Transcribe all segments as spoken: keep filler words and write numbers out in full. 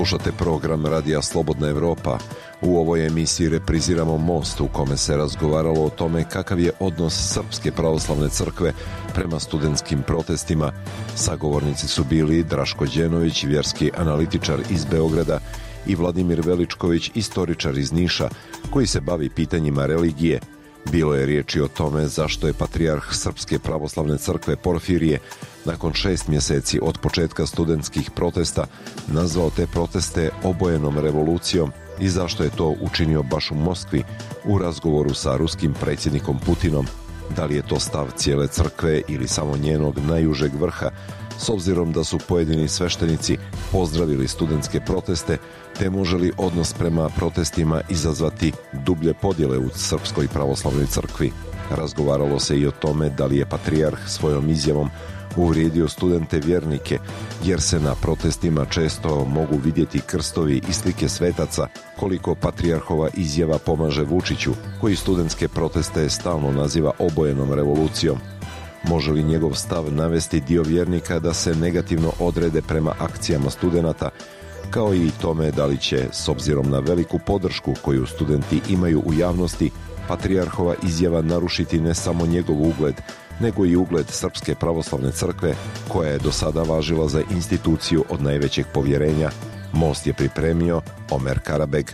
Slušate program Radija Slobodna Evropa. U ovoj emisiji repriziramo Most u kome se razgovaralo o tome kakav je odnos Srpske pravoslavne crkve prema studentskim protestima. Sagovornici su bili Draško Đenović, vjerski analitičar iz Beograda, i Vladimir Veličković, istoričar iz Niša, koji se bavi pitanjima religije. Bilo je riječi o tome zašto je patrijarh Srpske pravoslavne crkve Porfirije nakon šest mjeseci od početka studentskih protesta nazvao te proteste obojenom revolucijom i zašto je to učinio baš u Moskvi u razgovoru sa ruskim predsjednikom Putinom. Da li je to stav cijele crkve ili samo njenog najužeg vrha, s obzirom da su pojedini sveštenici pozdravili studentske proteste, te može li odnos prema protestima izazvati dublje podjele u Srpskoj pravoslavnoj crkvi. Razgovaralo se i o tome da li je patrijarh svojom izjavom uvrijedio studente vjernike, jer se na protestima često mogu vidjeti krstovi i slike svetaca, koliko patrijarhova izjava pomaže Vučiću, koji studentske proteste stalno naziva obojenom revolucijom. Može li njegov stav navesti dio vjernika da se negativno odrede prema akcijama studenata, kao i tome da li će, s obzirom na veliku podršku koju studenti imaju u javnosti, patrijarhova izjava narušiti ne samo njegov ugled, nego i ugled Srpske pravoslavne crkve, koja je do sada važila za instituciju od najvećeg povjerenja. Most je pripremio Omer Karabeg.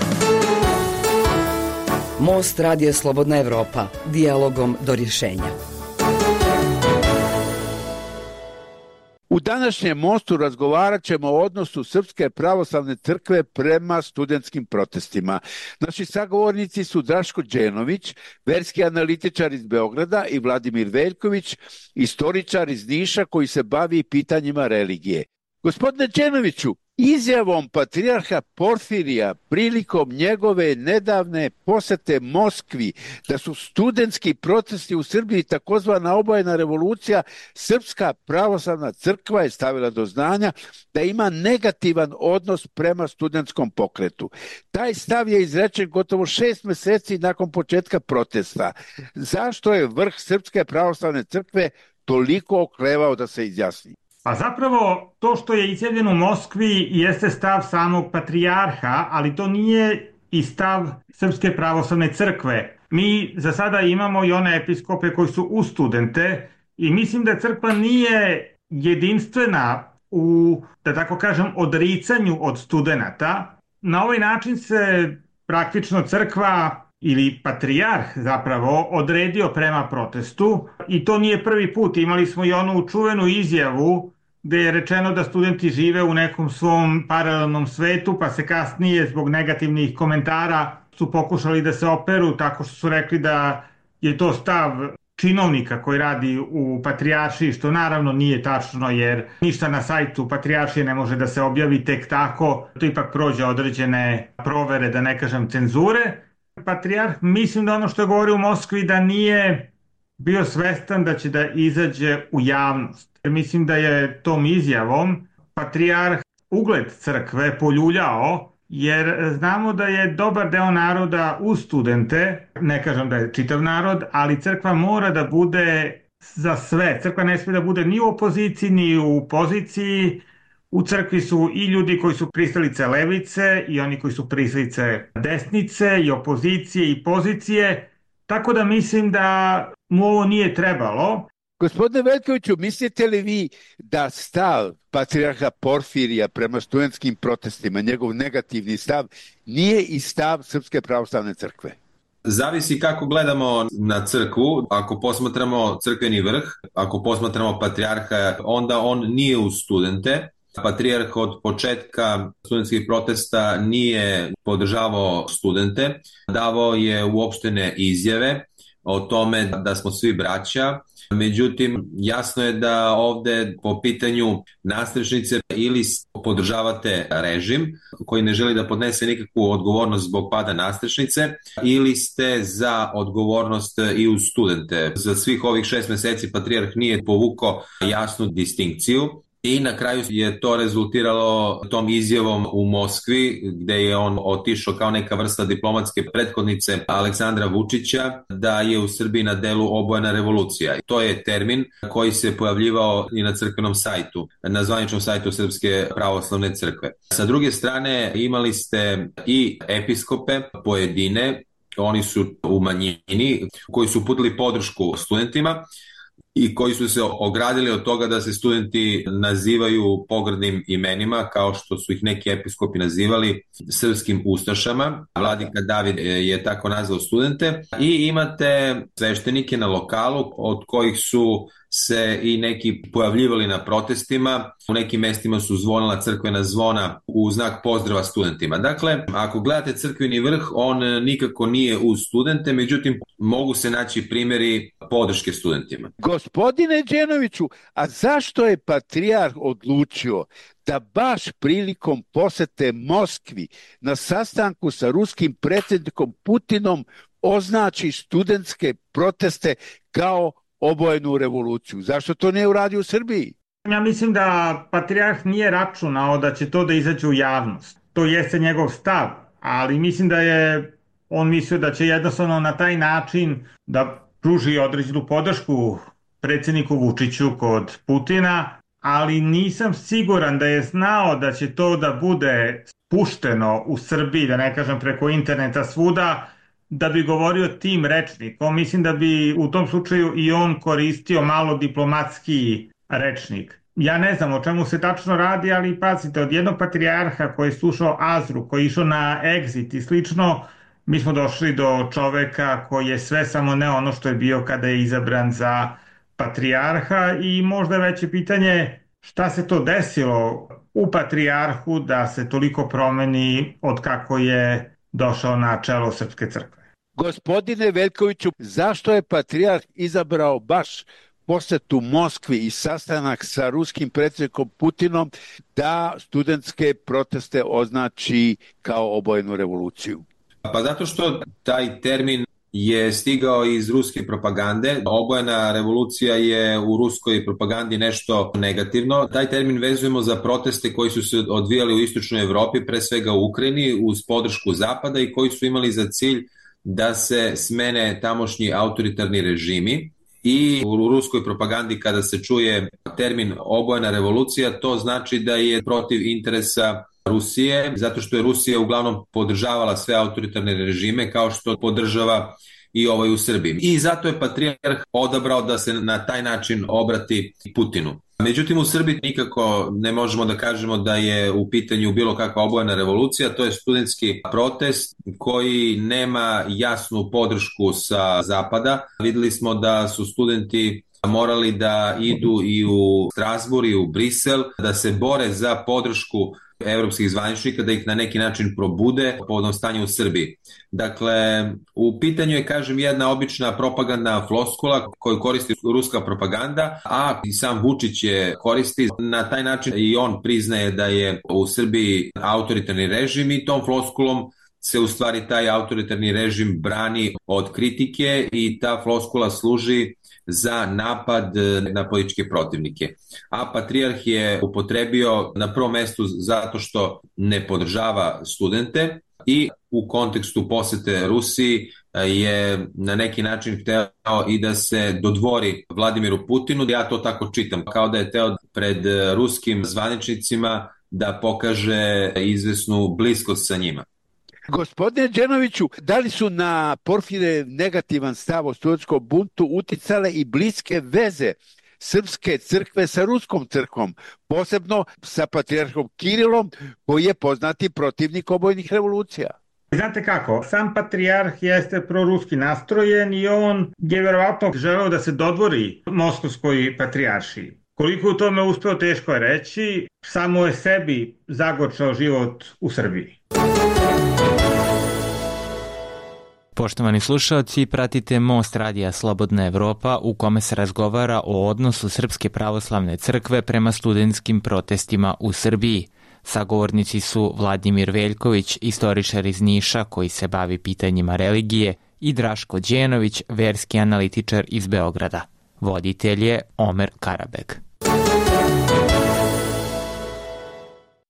Most Radio Slobodna Evropa, dijalogom do rješenja. U današnjem Mostu razgovarat ćemo o odnosu Srpske pravoslavne crkve prema studentskim protestima. Naši sagovornici su Draško Đenović, verski analitičar iz Beograda, i Vladimir Veljković, istoričar iz Niša koji se bavi pitanjima religije. Gospodine Đenoviću, izjavom patrijarha Porfirija prilikom njegove nedavne posete Moskvi da su studentski protesti u Srbiji takozvana obojena revolucija, Srpska pravoslavna crkva je stavila do znanja da ima negativan odnos prema studentskom pokretu. Taj stav je izrečen gotovo šest mjeseci nakon početka protesta. Zašto je vrh Srpske pravoslavne crkve toliko oklevao da se izjasni? Pa zapravo to što je izjavljeno u Moskvi jeste stav samog patrijarha, ali to nije i stav Srpske pravoslavne crkve. Mi za sada imamo i one episkope koji su uz studente i mislim da crkva nije jedinstvena u, da tako kažem, odricanju od studenata. Na ovaj način se praktično crkva ili patrijarh zapravo odredio prema protestu i to nije prvi put. Imali smo i onu čuvenu izjavu gde je rečeno da studenti žive u nekom svom paralelnom svetu, pa se kasnije zbog negativnih komentara su pokušali da se operu tako što su rekli da je to stav činovnika koji radi u patrijaršiji, što naravno nije tačno jer ništa na sajtu patrijaršije ne može da se objavi tek tako. To ipak prođe određene provere, da ne kažem cenzure. Patrijarh, mislim da ono što je govorio u Moskvi da nije bio svestan da će da izađe u javnost. Mislim da je tom izjavom patrijarh ugled crkve poljuljao, jer znamo da je dobar deo naroda uz studente, ne kažem da je čitav narod, ali crkva mora da bude za sve. Crkva ne smije da bude ni u opoziciji, ni u poziciji. U crkvi su i ljudi koji su pristalice levice i oni koji su pristalice desnice i opozicije i pozicije, tako da mislim da mu ovo nije trebalo. Gospodine Veljkoviću, mislite li vi da stav patrijarha Porfirija prema studentskim protestima, njegov negativni stav, nije i stav Srpske pravoslavne crkve? Zavisi kako gledamo na crkvu. Ako posmatramo crkveni vrh, ako posmatramo patrijarha, onda on nije uz studente. Patrijarh od početka studentskih protesta nije podržavao studente, davao je uopštene izjave o tome da smo svi braća. Međutim, jasno je da ovde po pitanju nastrešnice ili podržavate režim koji ne želi da podnese nikakvu odgovornost zbog pada nastrešnice ili ste za odgovornost i uz studente. Za svih ovih šest meseci patrijarh nije povukao jasnu distinkciju i na kraju je to rezultiralo tom izjavom u Moskvi gde je on otišao kao neka vrsta diplomatske prethodnice Aleksandra Vučića da je u Srbiji na delu obojena revolucija. To je termin koji se pojavljivao i na crkvenom sajtu, na zvaničnom sajtu Srpske pravoslavne crkve. Sa druge strane imali ste i episkope pojedine, oni su u manjini, koji su uputili podršku studentima i koji su se ogradili od toga da se studenti nazivaju pogrdnim imenima, kao što su ih neki episkopi nazivali srpskim ustašama. Vladika David je tako nazvao studente. I imate sveštenike na lokalu od kojih su se i neki pojavljivali na protestima. U nekim mestima su zvonila crkvena zvona u znak pozdrava studentima. Dakle, ako gledate crkveni vrh, on nikako nije uz studente, međutim, mogu se naći primjeri podrške studentima. Gospodine Đenoviću, a zašto je patrijarh odlučio da baš prilikom posete Moskvi na sastanku sa ruskim predsjednikom Putinom označi studentske proteste kao obojenu revoluciju? Zašto to ne uradi u Srbiji? Ja mislim da patrijarh nije računao da će to da izađe u javnost. To jeste njegov stav, ali mislim da je on mislio da će jednostavno na taj način da pruži određenu podršku predsjedniku Vučiću kod Putina, ali nisam siguran da je znao da će to da bude pušteno u Srbiji, da ne kažem preko interneta svuda, da bi govorio tim rečnikom. Mislim da bi u tom slučaju i on koristio malo diplomatski rečnik. Ja ne znam o čemu se tačno radi, ali pazite, od jednog patrijarha koji je slušao Azru, koji je išao na Exit i slično, mi smo došli do čoveka koji je sve samo ne ono što je bio kada je izabran za patrijarha i možda veće pitanje šta se to desilo u patrijarhu da se toliko promeni od kako je došao na čelo Srpske crkve. Gospodine Veljkoviću, zašto je patrijarh izabrao baš posetu Moskvi i sastanak sa ruskim predsjednikom Putinom da studentske proteste označi kao obojenu revoluciju? Pa zato što taj termin je stigao iz ruske propagande. Obojena revolucija je u ruskoj propagandi nešto negativno. Taj termin vezujemo za proteste koji su se odvijali u istočnoj Evropi, pre svega u Ukrajini, uz podršku Zapada i koji su imali za cilj da se smene tamošnji autoritarni režimi. I u ruskoj propagandi kada se čuje termin obojena revolucija, to znači da je protiv interesa Rusije, zato što je Rusija uglavnom podržavala sve autoritarne režime kao što podržava i ovaj u Srbiji. I zato je patrijarh odabrao da se na taj način obrati Putinu. Međutim, u Srbiji nikako ne možemo da kažemo da je u pitanju bilo kakva obojena revolucija, to je studentski protest koji nema jasnu podršku sa Zapada. Videli smo da su studenti morali da idu i u Strasbourg i u Brisel, da se bore za podršku evropskih zvaničnika, da ih na neki način probude povodom stanja u Srbiji. Dakle, u pitanju je, kažem, jedna obična propagandna floskula koju koristi ruska propaganda, a i sam Vučić je koristi. Na taj način i on priznaje da je u Srbiji autoritarni režim i tom floskulom se u stvari taj autoritarni režim brani od kritike i ta floskula služi za napad na političke protivnike. A patrijarh je upotrebio na prvom mestu zato što ne podržava studente i u kontekstu posete Rusiji je na neki način hteo i da se dodvori Vladimiru Putinu. Ja to tako čitam, kao da je hteo pred ruskim zvaničnicima da pokaže izvesnu bliskost sa njima. Gospodine Đenoviću, da li su na Porfire negativan stav o studentskom buntu uticale i bliske veze Srpske crkve sa Ruskom crkvom, posebno sa patrijarhom Kirilom, koji je poznati protivnik obojnih revolucija? Znate kako, sam patrijarh jeste proruski nastrojen i on je verovatno želeo da se dodvori moskovskoj patrijaršiji. Koliko u tome uspeo, teško je reći, samo je sebi zagorčao život u Srbiji. Poštovani slušalci, pratite Most radija Slobodna Evropa u kome se razgovara o odnosu Srpske pravoslavne crkve prema studentskim protestima u Srbiji. Sagovornici su Vladimir Veljković, istoričar iz Niša koji se bavi pitanjima religije, i Draško Đenović, verski analitičar iz Beograda. Voditelj je Omer Karabeg.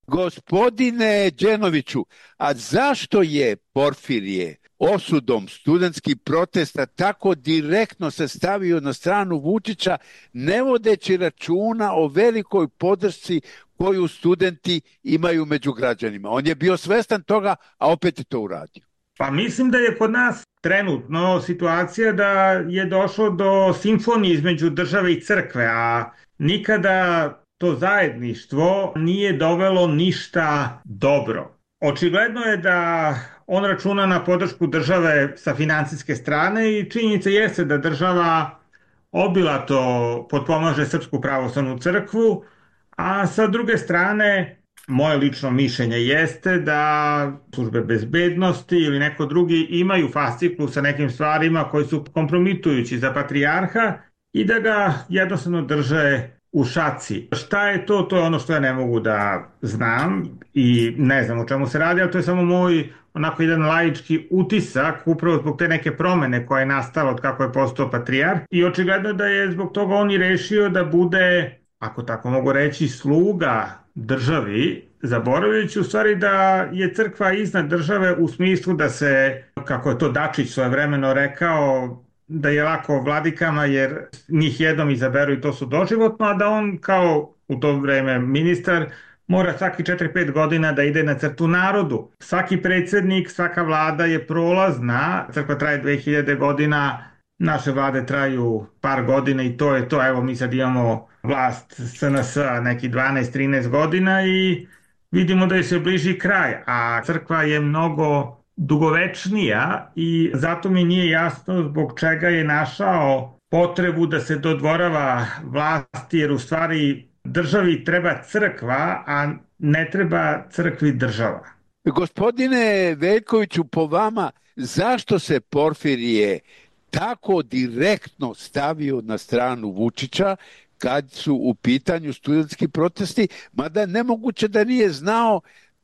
Gospodine Đenoviću, a zašto je Porfirije osudom studentskih protesta tako direktno se stavio na stranu Vučića, ne vodeći računa o velikoj podršci koju studenti imaju među građanima? On je bio svestan toga, a opet je to uradio. Pa mislim da je kod nas trenutno situacija da je došlo do simfonije između države i crkve, a nikada to zajedništvo nije dovelo ništa dobro. Očigledno je da on računa na podršku države sa financijske strane i činjenica jeste da država obilato potpomaže Srpsku pravoslavnu crkvu, a sa druge strane moje lično mišljenje jeste da službe bezbednosti ili neko drugi imaju fasciklu sa nekim stvarima koji su kompromitujući za patrijarha i da ga jednostavno drže u šaci. Šta je to? To je ono što ja ne mogu da znam i ne znam o čemu se radi, ali to je samo moj onako jedan laički utisak upravo zbog te neke promene koja je nastala od kako je postao patrijarh i očigledno da je zbog toga on i rešio da bude, ako tako mogu reći, sluga državi, zaboravljajući u stvari da je crkva iznad države u smislu da se, kako je to Dačić svojevremeno rekao, da je lako vladikama jer njih jednom izaberu i to su doživotno, a da on kao u to vreme ministar mora svaki četiri pet godina da ide na crtu narodu. Svaki predsednik, svaka vlada je prolazna, crkva traje dve hiljade godina, naše vlade traju par godina i to je to. Evo mi sad imamo vlast S N S neki dvanaest trinaest godina i vidimo da je se bliži kraj, a crkva je mnogo dugovečnija i zato mi nije jasno zbog čega je našao potrebu da se dodvorava vlasti, jer u stvari državi treba crkva, a ne treba crkvi država. Gospodine Veljkoviću, po vama, zašto se Porfirije tako direktno stavio na stranu Vučića kad su u pitanju studentski protesti, mada nemoguće da nije znao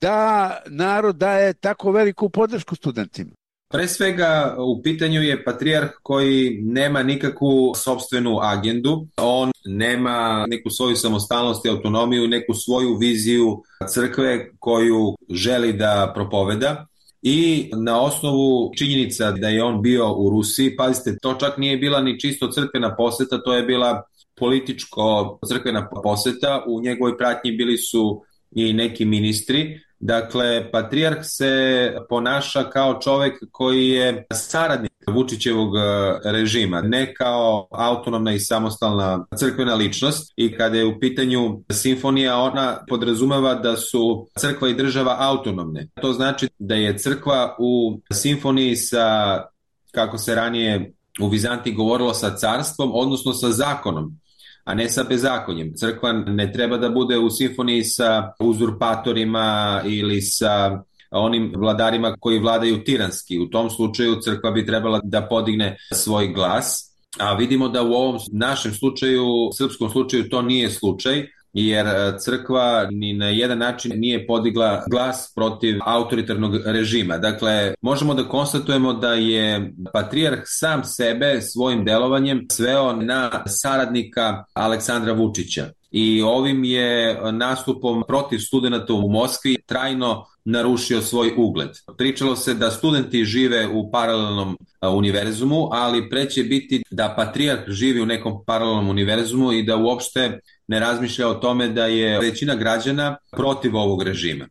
da narod daje tako veliku podršku studentima? Pre svega u pitanju je patrijarh koji nema nikakvu sopstvenu agendu, on nema neku svoju samostalnost i autonomiju, neku svoju viziju crkve koju želi da propoveda. I na osnovu činjenica da je on bio u Rusiji, pazite, to čak nije bila ni čisto crkvena poseta, to je bila političko crkvena poseta, u njegovoj pratnji bili su i neki ministri. Dakle, patrijarh se ponaša kao čovek koji je saradnik Vučićevog režima, ne kao autonomna i samostalna crkvena ličnost. I kada je u pitanju simfonija, ona podrazumeva da su crkva i država autonomne. To znači da je crkva u simfoniji sa, kako se ranije u Vizantiji govorilo, sa carstvom, odnosno sa zakonom, a ne sa bezakonjem. Crkva ne treba da bude u simfoniji sa uzurpatorima ili sa onim vladarima koji vladaju tiranski. U tom slučaju crkva bi trebala da podigne svoj glas, a vidimo da u ovom našem slučaju, srpskom slučaju, to nije slučaj, jer crkva ni na jedan način nije podigla glas protiv autoritarnog režima. Dakle, možemo da konstatujemo da je patrijarh sam sebe svojim delovanjem sveo na saradnika Aleksandra Vučića. I ovim je nastupom protiv studenta u Moskvi trajno narušio svoj ugled. Pričalo se da studenti žive u paralelnom univerzumu, ali pre će biti da patrijarh živi u nekom paralelnom univerzumu i da uopšte ne razmišlja o tome da je većina građana protiv ovog režima.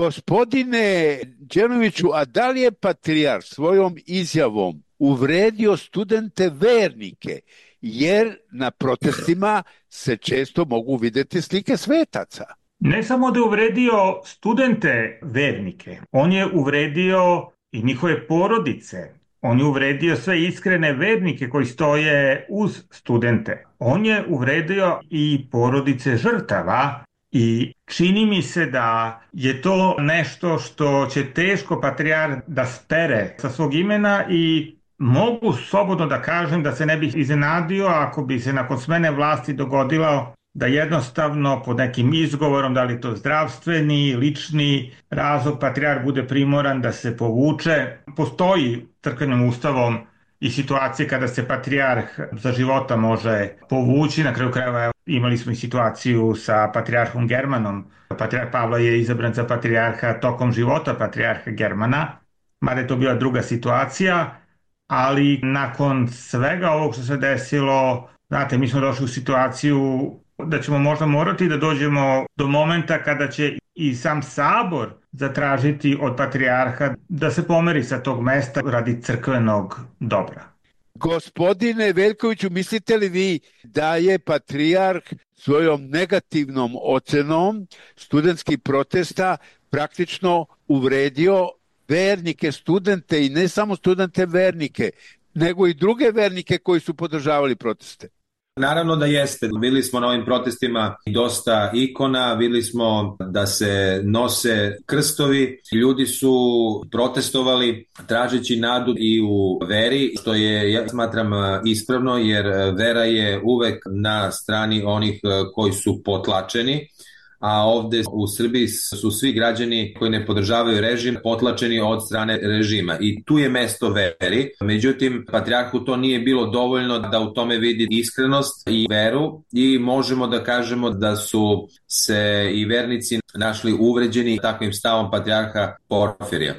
Gospodine Đenoviću, a da li je patrijarh svojom izjavom uvredio studente vernike? Jer na protestima se često mogu videti slike svetaca. Ne samo da je uvredio studente vernike, on je uvredio i njihove porodice. On je uvredio sve iskrene vernike koji stoje uz studente. On je uvredio i porodice žrtava i čini mi se da je to nešto što će teško patrijarh da spere sa svog imena i mogu slobodno da kažem da se ne bih iznenadio ako bi se nakon smene vlasti dogodilo da jednostavno pod nekim izgovorom, da li to zdravstveni, lični razlog, patrijarh bude primoran da se povuče. Postoji crkvenim ustavom i situacije kada se patrijarh za života može povući. Na kraju krajeva imali smo i situaciju sa patrijarhom Germanom. Patrijarh Pavle je izabran za patrijarha tokom života patrijarha Germana, mada je to bila druga situacija, ali nakon svega ovog što se desilo, znate, mi smo došli u situaciju da ćemo možda morati da dođemo do momenta kada će i sam sabor zatražiti od patrijarha da se pomeri sa tog mesta radi crkvenog dobra. Gospodine Veljkoviću, mislite li vi da je patrijarh svojom negativnom ocenom studentskih protesta praktično uvredio vernike, studente i ne samo studente vernike, nego i druge vernike koji su podržavali proteste? Naravno da jeste. Videli smo na ovim protestima dosta ikona, videli smo da se nose krstovi. Ljudi su protestovali tražeći nadu i u veri, što je, ja smatram, ispravno, jer vera je uvek na strani onih koji su potlačeni. A ovde u Srbiji su svi građani koji ne podržavaju režim potlačeni od strane režima i tu je mesto veri. Međutim, patrijarhu to nije bilo dovoljno da u tome vidi iskrenost i veru i možemo da kažemo da su se i vernici našli uvređeni takvim stavom patrijarha Porfirija.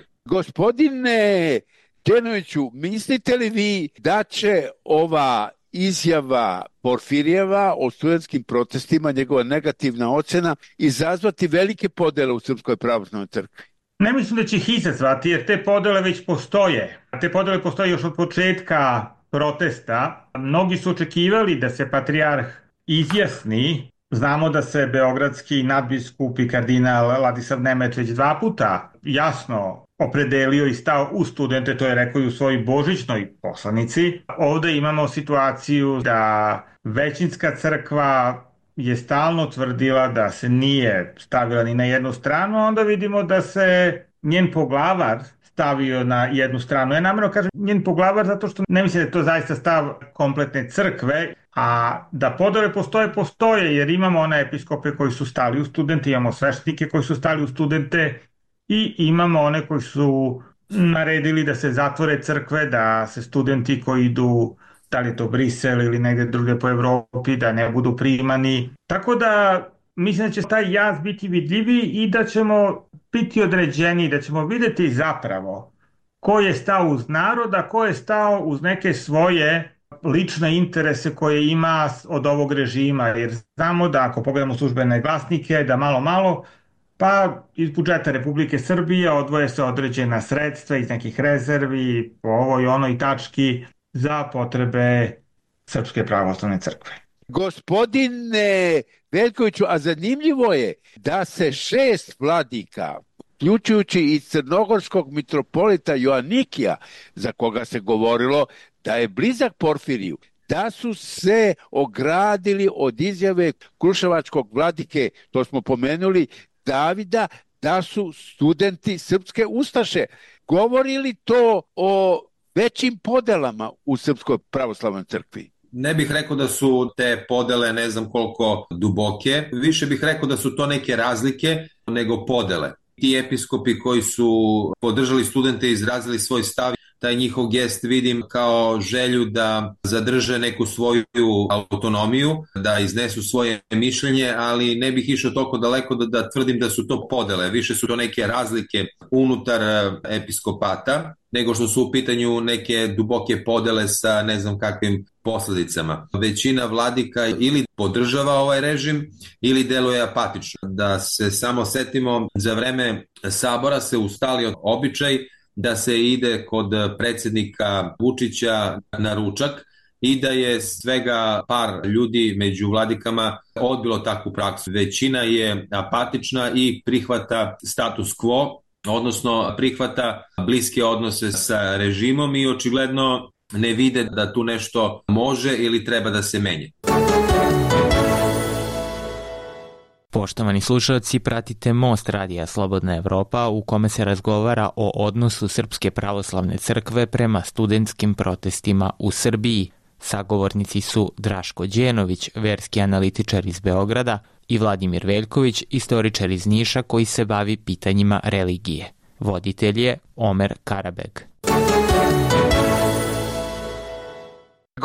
Gospodine Đenoviću, mislite li vi da će ova izjava Porfirijeva o studentskim protestima, njegova negativna ocena, izazvati velike podele u Srpskoj pravoslavnoj crkvi? Ne mislim da će ih izazvati, jer te podele već postoje. Te podele postoje još od početka protesta. Mnogi su očekivali da se patrijarh izjasni. Znamo da se beogradski nadbiskup i kardinal Ladislav Nemec već dva puta jasno opredelio i stao u studente, to je rekao i u svojoj božićnoj poslanici. Ovde imamo situaciju da većinska crkva je stalno tvrdila da se nije stavila ni na jednu stranu, a onda vidimo da se njen poglavar stavio na jednu stranu. Ja namjerno kažem njen poglavar zato što ne mislim da je to zaista stav kompletne crkve, a da podele postoje, postoje, jer imamo one episkope koji su stali u studente, imamo sveštenike koji su stali u studente i imamo one koji su naredili da se zatvore crkve, da se studenti koji idu, da li je to Brisel ili negde druge po Evropi, da ne budu primani. Tako da mislim da će taj jaz biti vidljiviji i da ćemo biti određeni, da ćemo videti zapravo ko je stao uz naroda, ko je stao uz neke svoje lične interese koje ima od ovog režima, jer znamo da ako pogledamo službene glasnike, da malo malo pa iz budžeta Republike Srbije odvoje se određena sredstva iz nekih rezervi po ovoj onoj tački za potrebe Srpske pravoslavne crkve. Gospodine Veljkoviću, a zanimljivo je da se šest vladika, uključujući i crnogorskog mitropolita Joanikija, za koga se govorilo da je blizak Porfiriju, da su se ogradili od izjave kruševačkog vladike, to smo pomenuli, Davida, da su studenti srpske ustaše. Govori li to o većim podelama u Srpskoj pravoslavnoj crkvi? Ne bih rekao da su te podele ne znam koliko duboke, više bih rekao da su to neke razlike nego podele. Ti episkopi koji su podržali studente i izrazili svoj stav, taj njihov gest vidim kao želju da zadrže neku svoju autonomiju, da iznesu svoje mišljenje, ali ne bih išao toliko daleko da, da tvrdim da su to podele. Više su to neke razlike unutar episkopata, nego što su u pitanju neke duboke podele sa ne znam kakvim posledicama. Većina vladika ili podržava ovaj režim ili deluje apatično. Da se samo setimo, za vreme sabora se ustalio običaj da se ide kod predsjednika Vučića na ručak i da je svega par ljudi među vladikama odbilo takvu praksu. Većina je apatična i prihvata status quo, odnosno prihvata bliske odnose sa režimom i očigledno ne vide da tu nešto može ili treba da se menje. Poštovani slušalci, pratite Most radija Slobodna Evropa u kome se razgovara o odnosu Srpske pravoslavne crkve prema studentskim protestima u Srbiji. Sagovornici su Draško Đenović, verski analitičar iz Beograda, i Vladimir Veljković, istoričar iz Niša koji se bavi pitanjima religije. Voditelj je Omer Karabeg.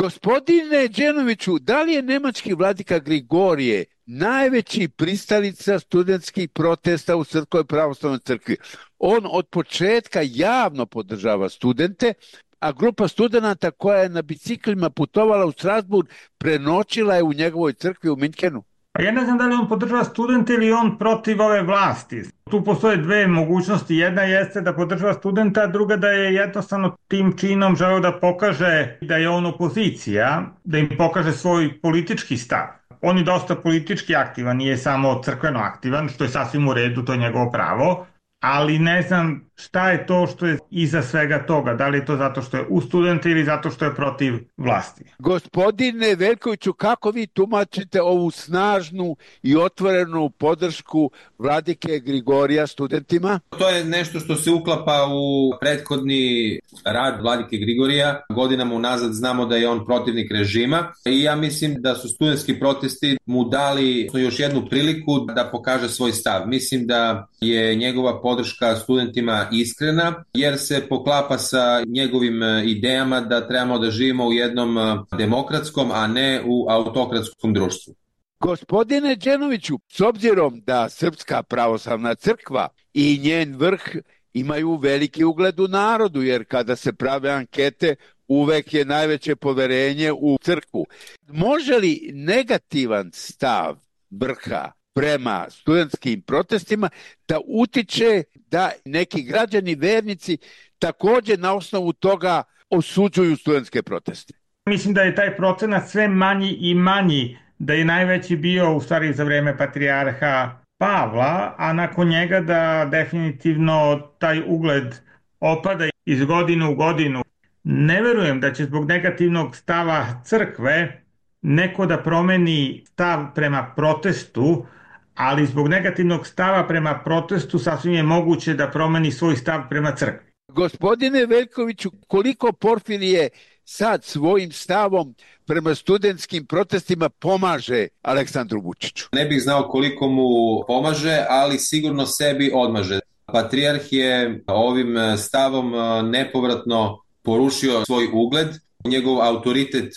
Gospodine Đenoviću, da li je nemački vladika Grigorije najveći pristalica studentskih protesta u Srpskoj pravoslavnoj crkvi? On od početka javno podržava studente, a grupa studenata koja je na biciklima putovala u Strasburg prenoćila je u njegovoj crkvi u Minhenu. Pa ja ne znam da li on podržava studente ili on protiv ove vlasti. Tu postoje dve mogućnosti. Jedna jeste da podržava studenta, a druga da je jednostavno tim činom želeo da pokaže da je on opozicija, da im pokaže svoj politički stav. On je dosta politički aktivan, nije samo crkveno aktivan, što je sasvim u redu, to je njegovo pravo. Ali ne znam šta je to što je iza svega toga. Da li je to zato što je u studente ili zato što je protiv vlasti? Gospodine Veljkoviću, kako vi tumačite ovu snažnu i otvorenu podršku vladike Grigorija studentima? To je nešto što se uklapa u prethodni rad vladike Grigorija. Godinama unazad znamo da je on protivnik režima i ja mislim da su studentski protesti mu dali još jednu priliku da pokaže svoj stav. Mislim da je njegova podrška studentima iskrena, jer se poklapa sa njegovim idejama da trebamo da živimo u jednom demokratskom, a ne u autokratskom društvu. Gospodine Đenoviću, s obzirom da Srpska pravoslavna crkva i njen vrh imaju veliki ugled u narodu, jer kada se prave ankete, uvek je najveće poverenje u crkvu. Može li negativan stav vrha prema studentskim protestima da utiče da neki građani, vernici također na osnovu toga osuđuju studentske proteste? Mislim da je taj procenat sve manji i manji, da je najveći bio u stvari za vreme patrijarha Pavla, a nakon njega da definitivno taj ugled opada iz godine u godinu. Ne verujem da će zbog negativnog stava crkve neko da promeni stav prema protestu, ali zbog negativnog stava prema protestu sasvim je moguće da promeni svoj stav prema crkvi. Gospodine Veljkoviću, koliko Porfirije sad svojim stavom prema studentskim protestima pomaže Aleksandru Vučiću? Ne bih znao koliko mu pomaže, ali sigurno sebi odmaže. Patrijarh je ovim stavom nepovratno porušio svoj ugled. Njegov autoritet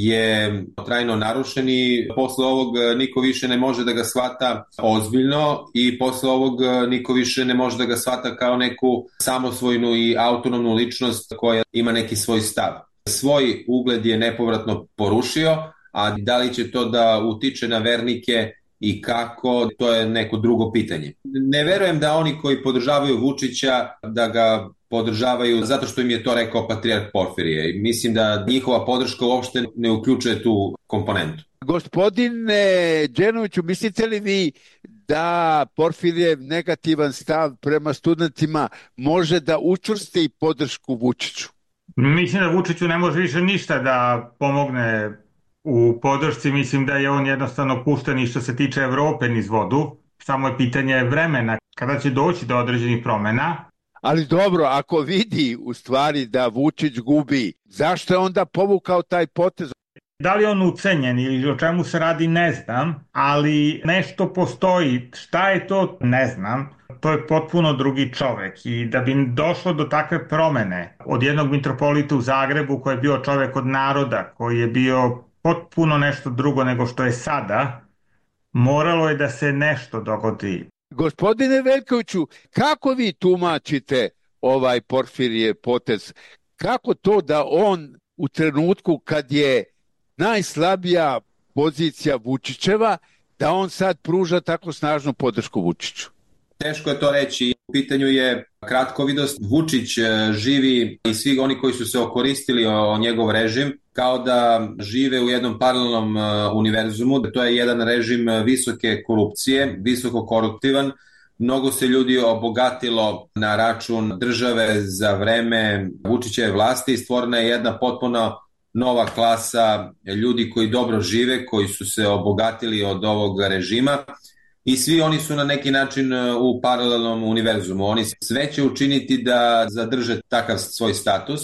je trajno narušen i posle ovog niko više ne može da ga shvata ozbiljno i posle ovog niko više ne može da ga shvata kao neku samosvojnu i autonomnu ličnost koja ima neki svoj stav. Svoj ugled je nepovratno porušio, a da li će to da utiče na vernike i kako, to je neko drugo pitanje. Ne verujem da oni koji podržavaju Vučića da ga podržavaju zato što im je to rekao patrijarh Porfirije. Mislim da njihova podrška uopšte ne uključuje tu komponentu. Gospodine Đenoviću, mislite li vi da Porfirijev negativan stav prema studentima može da učvrsti podršku Vučiću? Mislim da Vučiću ne može više ništa da pomogne u podršci. Mislim da je on jednostavno pušten i što se tiče Evrope niz vodu. Samo je pitanje vremena kada će doći do određenih promena. Ali dobro, ako vidi u stvari da Vučić gubi, zašto je onda povukao taj potez? Da li on ucenjen ili o čemu se radi, ne znam, ali nešto postoji. Šta je to, ne znam. To je potpuno drugi čovek i da bi došlo do takve promene od jednog mitropolita u Zagrebu koji je bio čovek od naroda, koji je bio potpuno nešto drugo nego što je sada, moralo je da se nešto dogodi. Gospodine Veljkoviću, kako vi tumačite ovaj Porfirijev potez? Kako to da on u trenutku kad je najslabija pozicija Vučićeva, da on sad pruža tako snažnu podršku Vučiću? Teško je to reći. U pitanju je kratkovidost. Vučić živi i svi oni koji su se okoristili o njegov režim kao da žive u jednom paralelnom univerzumu. To je jedan režim visoke korupcije, visoko koruptivan. Mnogo se ljudi obogatilo na račun države za vreme Vučićeve vlasti i stvorena je jedna potpuno nova klasa ljudi koji dobro žive, koji su se obogatili od ovog režima. I svi oni su na neki način u paralelnom univerzumu. Oni sve će učiniti da zadrže takav svoj status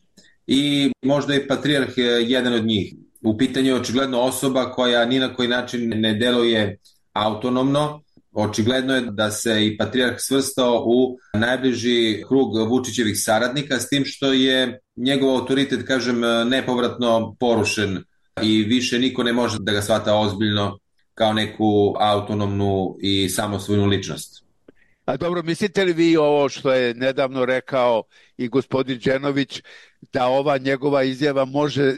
i možda i patrijarh je jedan od njih. U pitanju je očigledno osoba koja ni na koji način ne deluje autonomno Očigledno je da se i patrijarh svrstao u najbliži krug Vučićevih saradnika, s tim što je njegov autoritet, kažem, nepovratno porušen i više niko ne može da ga shvata ozbiljno kao neku autonomnu i samosvojnu ličnost. A dobro, mislite li vi ovo što je nedavno rekao i gospodin Đenović, da ova njegova izjava može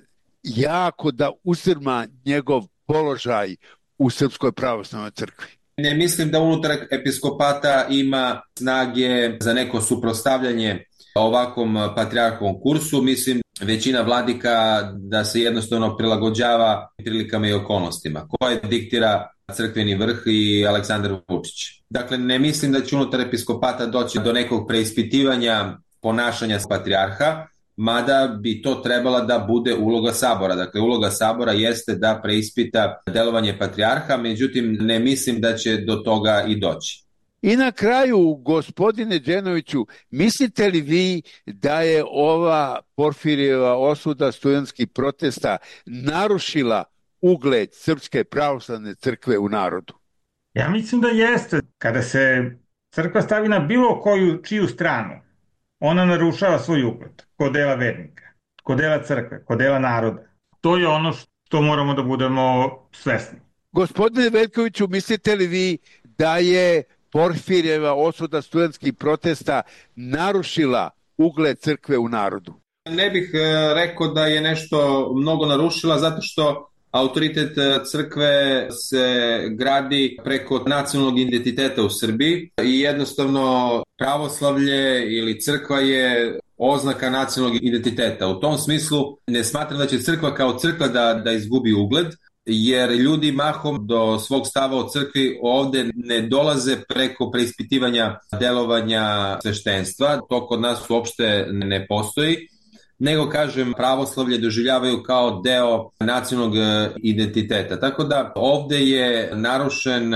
jako da usrma njegov položaj u Srpskoj pravoslavnoj crkvi? Ne mislim da unutar episkopata ima snage za neko suprotstavljanje ovakvom patrijarhovom kursu. Mislim, većina vladika da se jednostavno prilagođava prilikama i okolnostima koje diktira crkveni vrh i Aleksandar Vučić. Dakle, ne mislim da će unutar episkopata doći do nekog preispitivanja ponašanja patrijarha, mada bi to trebala da bude uloga Sabora. Dakle, uloga Sabora jeste da preispita delovanje patrijarha, međutim, ne mislim da će do toga i doći. I na kraju, gospodine Đenoviću, mislite li vi da je ova Porfirijeva osuda studentskih protesta narušila ugled Srpske pravoslavne crkve u narodu? Ja mislim da jeste. Kada se crkva stavi na bilo koju čiju stranu, ona narušava svoj ugled kod dela vernika, kod dela crkve, kod dela naroda. To je ono što moramo da budemo svesni. Gospodine Veljkoviću, mislite li vi da je Porfirijeva osuda studentskih protesta narušila ugled crkve u narodu? Ne bih rekao da je nešto mnogo narušila, zato što autoritet crkve se gradi preko nacionalnog identiteta u Srbiji i jednostavno pravoslavlje ili crkva je oznaka nacionalnog identiteta. U tom smislu ne smatram da će crkva kao crkva da, da izgubi ugled, jer ljudi mahom do svog stava o crkvi ovde ne dolaze preko preispitivanja delovanja sveštenstva. To kod nas uopšte ne postoji, nego, kažem, pravoslavlje doživljavaju kao deo nacionalnog identiteta. Tako da ovde je narušen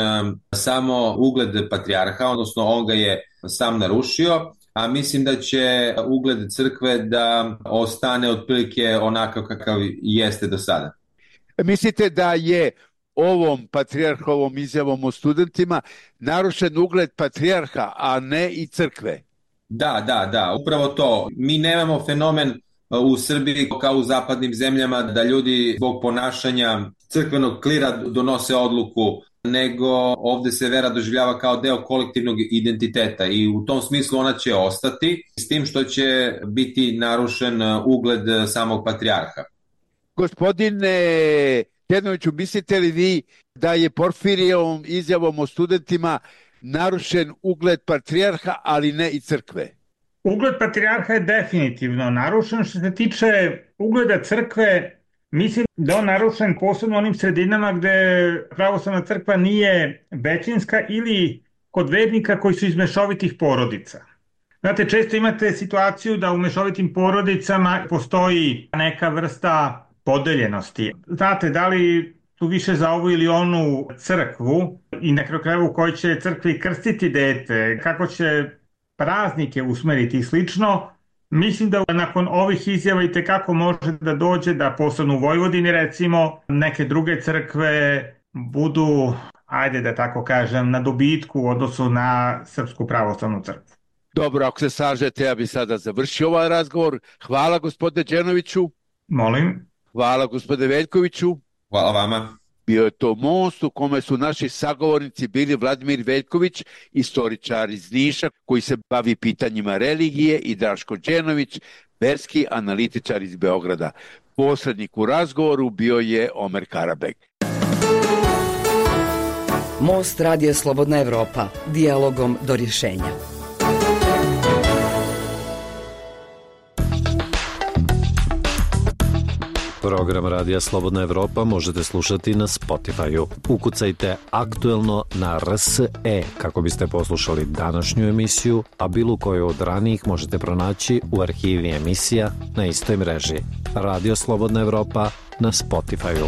samo ugled patrijarha, odnosno on ga je sam narušio, a mislim da će ugled crkve da ostane otprilike onakav kakav jeste do sada. Mislite da je ovom patrijarhovom izjavom o studentima narušen ugled patrijarha, a ne i crkve? Da, da, da, upravo to. Mi nemamo fenomen u Srbiji kao u zapadnim zemljama da ljudi zbog ponašanja crkvenog klira donose odluku, nego ovde se vera doživljava kao deo kolektivnog identiteta i u tom smislu ona će ostati, s tim što će biti narušen ugled samog patrijarha. Gospodine Đenoviću, mislite li vi da je Porfirijevom izjavom o studentima narušen ugled patrijarha, ali ne i crkve? Ugled patrijarha je definitivno narušen. Što se tiče ugleda crkve, mislim da je on narušen posebno onim sredinama gde pravoslavna crkva nije većinska ili kod vernika koji su iz mešovitih porodica. Znate, često imate situaciju da u mešovitim porodicama postoji neka vrsta podeljenosti. Znate, da li tu više za ovu ili onu crkvu i na kraju krajeva u kojoj će crkvi krstiti dete, kako će praznike usmeriti i slično. Mislim da nakon ovih izjava i tekako može da dođe da posebno u Vojvodini, recimo, neke druge crkve budu, ajde da tako kažem, na dobitku u odnosu na Srpsku pravoslavnu crkvu. Dobro, ako se slažete, ja bih sada završio ovaj razgovor. Hvala, gospodine Đenoviću. Molim. Hvala, gospodine Veljkoviću. Hvala vama. Bio je to most u kome su naši sagovornici bili Vladimir Veljković, istoričar iz Niša koji se bavi pitanjima religije, i Draško Đenović, verski analitičar iz Beograda. Posrednik u razgovoru bio je Omer Karabek. Most Radija Slobodna Evropa, dijalogom do rješenja. Program Radija Slobodna Evropa možete slušati na Spotify-u. Ukucajte aktuelno na R S E kako biste poslušali današnju emisiju, a bilo koju od ranijih možete pronaći u arhivi emisija na istoj mreži. Radio Slobodna Evropa na Spotify-u.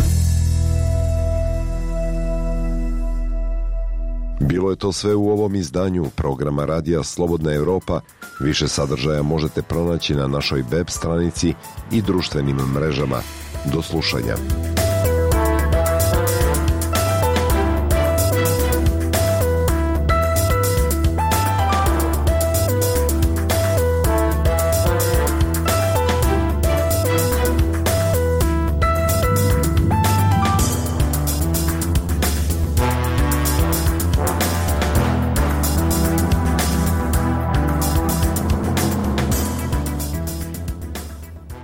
Bilo je to sve u ovom izdanju programa Radija Slobodna Evropa. Više sadržaja možete pronaći na našoj web stranici i društvenim mrežama. Do slušanja.